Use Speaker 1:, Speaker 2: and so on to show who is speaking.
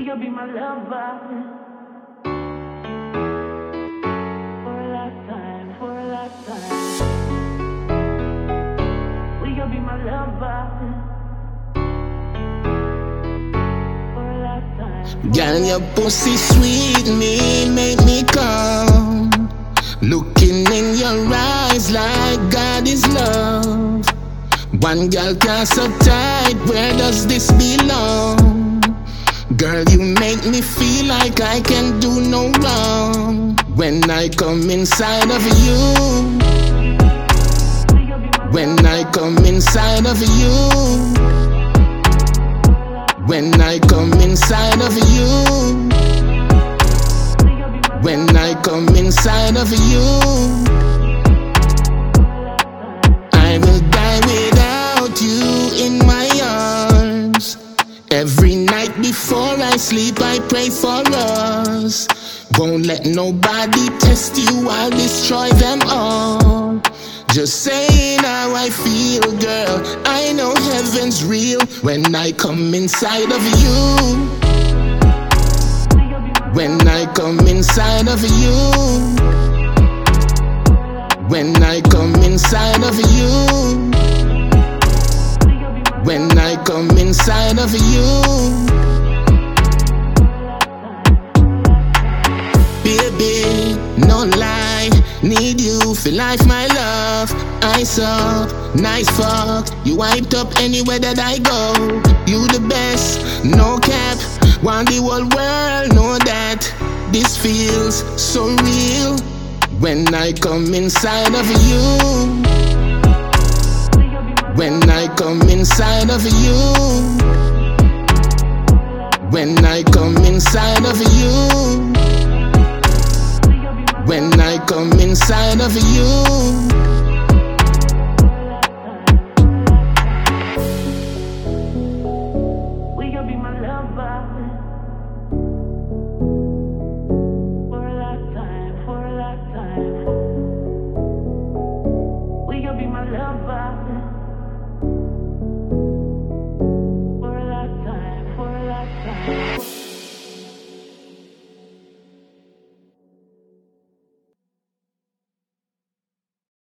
Speaker 1: you be my lover? For a lifetime, for a lifetime. Will you be my lover? For a lifetime.
Speaker 2: Girl, your pussy sweet, make me come. Looking in your eyes like God is love. One girl can't so tight, where does this belong? Girl, you make me feel like I can do no wrong. When I come inside of you, when I come inside of you, when I come inside of you, when I come inside of you, I will die without you in my arms. Every night before I sleep, I pray for us. Won't let nobody test you, I'll destroy them all. Just saying how I feel, girl, I know heaven's real. When I come inside of you, when I come inside of you, when I come inside of you, when I come inside of you, baby, no lie, need you for life, my love. I saw, nice fuck, you wiped up anywhere that I go. You the best, no cap, want the whole world know that this feels so real. When I come inside of you, when I come inside of you,